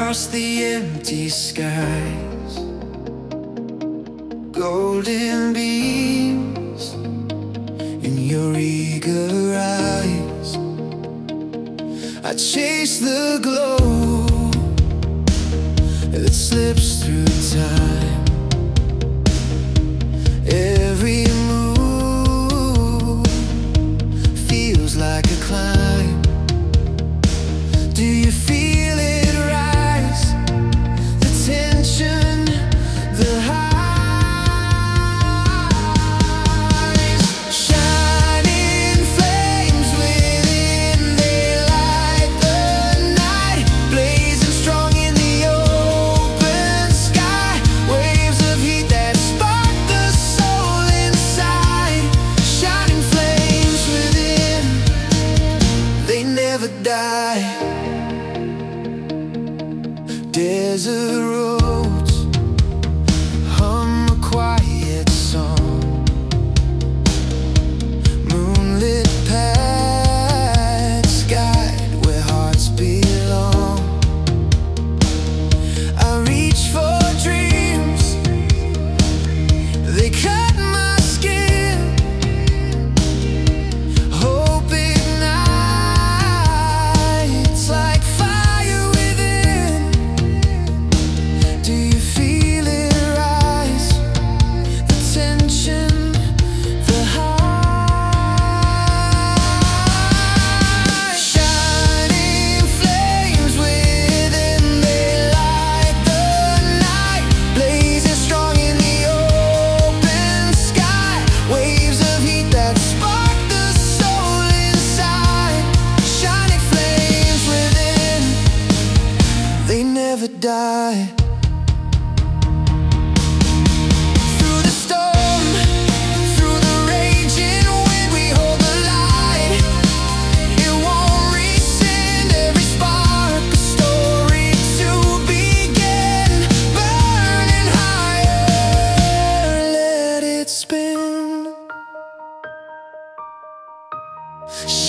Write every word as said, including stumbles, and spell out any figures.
across the empty skies, golden beams in your eager eyes. I chase the glow that slips through time. Every move feels like a climb. Do you feel it rise? The tension, the highs. Shining flames within, they light the night. Blazing strong in the open sky. Waves of heat that spark the soul inside. Shining flames within, they never die. Desert roads hum a quiet song. Moonlit paths guide where hearts belong. I reach for dreams, they cut my skin. Hope ignites like fire within. Do you feel it rise? The tension, the high. Shining flames within, they light the night. Blazing strong in the open sky. Waves of heat that spark the soul inside. Shining flames within, they never die. Through the storm, through the raging wind, we hold the light. It won't rescind. Every spark, a story to begin. Burning higher, let it spin.